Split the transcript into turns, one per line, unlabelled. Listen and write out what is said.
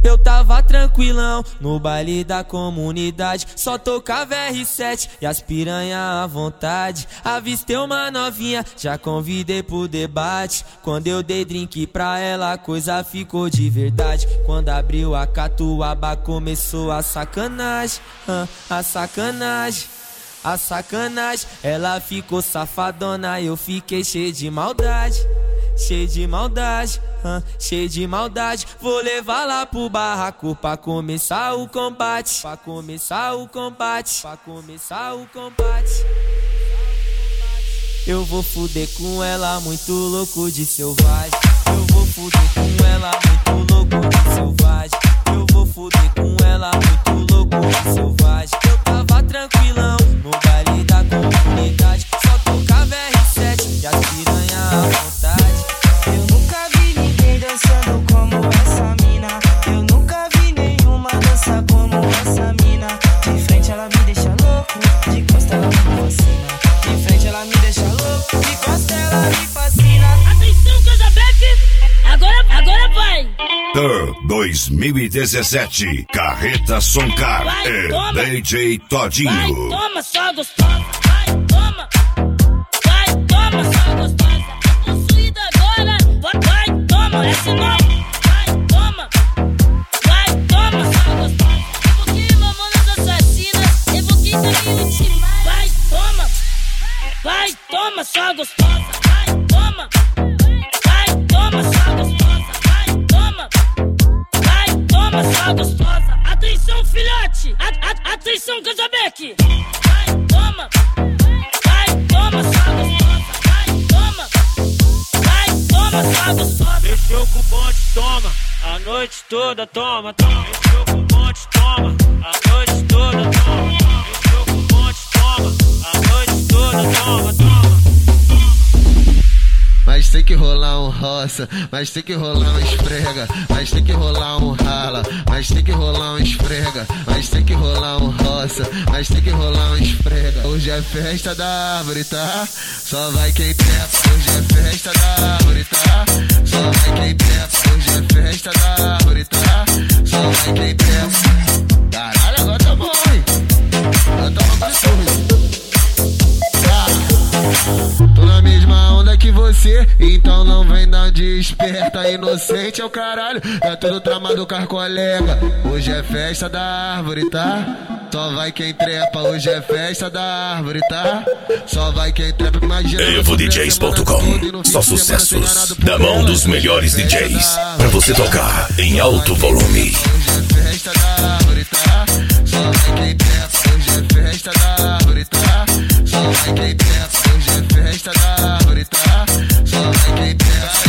Eu tava tranquilão no baile da comunidade, só tocava R7 e as piranha à vontade. Avistei uma novinha, já convidei pro debate. Quando eu dei drink pra ela, a coisa ficou de verdade. Quando abriu a catuaba, começou a sacanagem, a sacanagem. A sacanagem, ela ficou safadona, eu fiquei cheio de maldade. Cheio de maldade, cheio de maldade. Vou levar lá pro barraco pra começar o combate. Pra começar o combate, pra começar o combate. Eu vou fuder com ela, muito louco de selvagem. Eu vou fuder com ela, muito louco de selvagem. Eu vou fuder com ela, muito louco de selvagem. Eu tava tranquilão no baile da comunidade, só tocava R7 e as piranha à vontade.
Eu nunca vi ninguém dançando como essa mina. Eu nunca vi nenhuma dança como essa mina. De frente ela me deixa louco, de costa ela me fascina. De frente ela me deixa louco, de costa ela me fascina.
Atenção, Casabeck, agora vai.
Tour 2017, Carreta Soncar e
toma.
DJ Todinho.
Vai, toma, só gostosa. Vai, toma. Vai, toma, só gostosa. Possuída agora. Vai, toma, esse nome. Vai, toma. Vai, toma, só gostosa. Evoquei mamonas assassinas. Evoquei também o time. Vai, toma. Vai, toma, só gostosa. Vai, toma. Vai, toma, só gostosa. Vai, toma. Vai, toma, só gostosa. Atenção, filhote. Atenção, Casabeck. Vai, toma. Vai, toma, só gostosa. Vai, toma. Vai, toma, só gostosa.
Mexeu com o bonde, toma. A noite toda, toma, toma. Mexeu com o bonde, toma. A noite toda, toma. Mexeu com o bonde, toma. A noite toda, toma, toma.
Mas tem que rolar um roça, mas tem que rolar um esfrega, mas tem que rolar um rala, mas tem que rolar um esfrega, mas tem que rolar um roça, mas tem que rolar um esfrega. Hoje é festa da árvore, tá? Só vai quem trepa. Hoje é festa da árvore, tá? Só vai quem trepa. Hoje é festa da árvore, tá? Só vai quem trepa. Caralho, agora tá bom, hein? Agora tá bom pra sorrir. Tô na mesma onda que você, então não vem dar de esperta. Inocente é o caralho, é tudo tramado com as colega. Hoje é festa da árvore, tá? Só vai quem trepa. Hoje é festa da árvore, tá? Só vai quem trepa. Imagina
EvoDJs.com. Só sucessos da mão dos melhores DJs pra você tocar em alto volume.
Hoje é festa da árvore, tá? Só vai quem trepa. Hoje é festa da árvore, tá? Só vai quem trepa. Hoje é festa da árvore, tá? Só vai quem trepa.